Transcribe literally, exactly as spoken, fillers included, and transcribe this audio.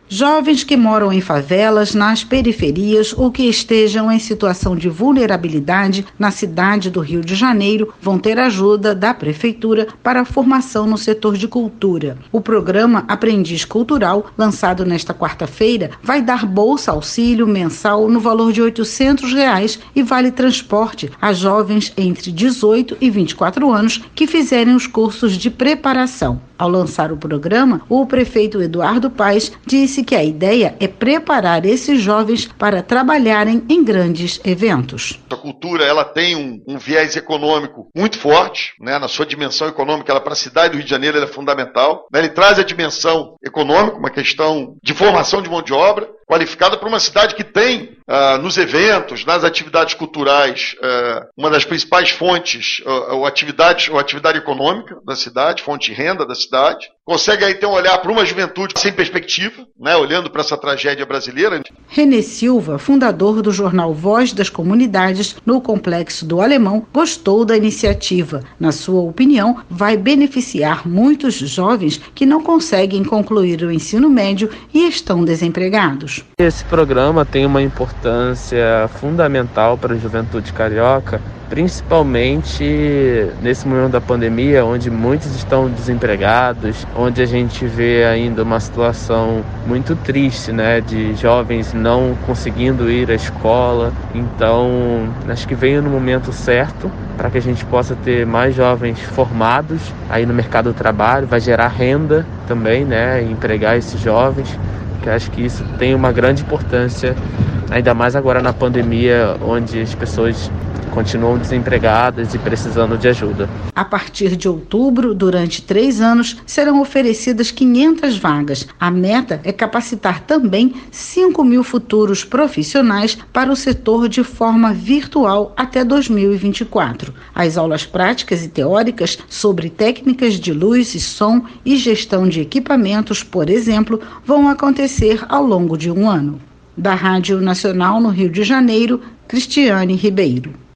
Jovens que moram em favelas, nas periferias ou que estejam em situação de vulnerabilidade na cidade do Rio de Janeiro vão ter ajuda da Prefeitura para a formação no setor de cultura. O programa Aprendiz Cultural, lançado nesta quarta-feira, vai dar bolsa auxílio mensal no valor de oitocentos reais e vale transporte a jovens entre dezoito e vinte e quatro anos que fizerem os cursos de preparação. Ao lançar o programa, o prefeito Eduardo Paes disse que a ideia é preparar esses jovens para trabalharem em grandes eventos. A cultura ela tem um, um viés econômico muito forte, né? Na sua dimensão econômica, ela para a cidade do Rio de Janeiro ela é fundamental. Né? Ele traz a dimensão econômica, uma questão de formação de mão de obra, qualificada para uma cidade que tem, uh, nos eventos, nas atividades culturais, uh, uma das principais fontes, uh, ou atividade, ou atividade econômica da cidade, fonte de renda da cidade. Consegue aí ter um olhar para uma juventude sem perspectiva, né, olhando para essa tragédia brasileira. Renê Silva, fundador do jornal Voz das Comunidades, no Complexo do Alemão, gostou da iniciativa. Na sua opinião, vai beneficiar muitos jovens que não conseguem concluir o ensino médio e estão desempregados. Esse programa tem uma importância fundamental para a juventude carioca, principalmente nesse momento da pandemia, onde muitos estão desempregados, onde a gente vê ainda uma situação muito triste, né, de jovens não conseguindo ir à escola. Então, acho que veio no momento certo para que a gente possa ter mais jovens formados aí no mercado do trabalho, vai gerar renda também, né, e empregar esses jovens, que acho que isso tem uma grande importância, ainda mais agora na pandemia, onde as pessoas continuam desempregadas e precisando de ajuda. A partir de outubro, durante três anos, serão oferecidas quinhentas vagas. A meta é capacitar também cinco mil futuros profissionais para o setor de forma virtual até dois mil e vinte e quatro. As aulas práticas e teóricas sobre técnicas de luz e som e gestão de equipamentos, por exemplo, vão acontecer ao longo de um ano. Da Rádio Nacional no Rio de Janeiro, Cristiane Ribeiro.